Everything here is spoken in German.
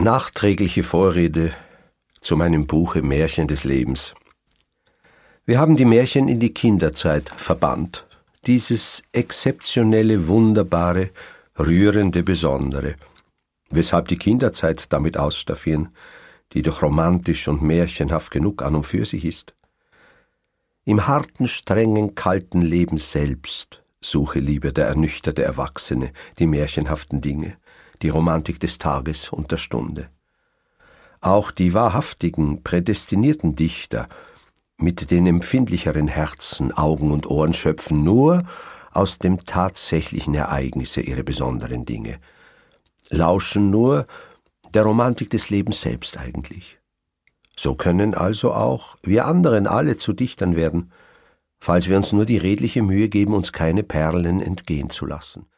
Nachträgliche Vorrede zu meinem Buche Märchen des Lebens. Wir haben die Märchen in die Kinderzeit verbannt. Dieses exzeptionelle, wunderbare, rührende, besondere. Weshalb die Kinderzeit damit ausstaffieren, die doch romantisch und märchenhaft genug an und für sich ist. Im harten, strengen, kalten Leben selbst suche lieber der ernüchterte Erwachsene die märchenhaften Dinge, die Romantik des Tages und der Stunde. Auch die wahrhaftigen, prädestinierten Dichter mit den empfindlicheren Herzen, Augen und Ohren schöpfen nur aus dem tatsächlichen Ereignisse ihre besonderen Dinge, lauschen nur der Romantik des Lebens selbst eigentlich. So können also auch wir anderen alle zu Dichtern werden, falls wir uns nur die redliche Mühe geben, uns keine Perlen entgehen zu lassen.